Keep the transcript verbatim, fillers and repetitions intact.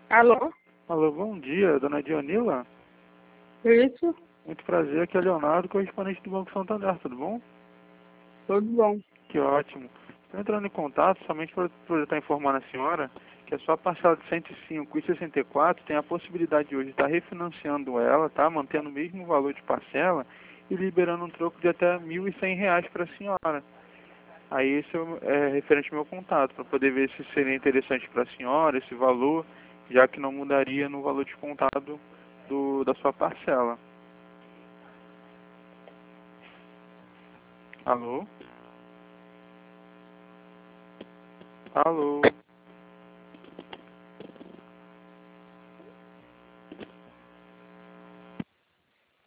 Alô? Alô, bom dia, dona Dionila. Isso? Muito prazer, aqui é Leonardo, correspondente do Banco Santander, tudo bom? Tudo bom. Que ótimo. Estou entrando em contato somente para estar informando a senhora que a sua parcela de cento e cinco e sessenta e quatro tem a possibilidade de hoje estar refinanciando ela, tá? Mantendo o mesmo valor de parcela e liberando um troco de até mil e cem reais para a senhora. Aí esse é referente ao meu contato, para poder ver se seria interessante para a senhora esse valor, já que não mudaria no valor descontado do, da sua parcela. Alô? Alô?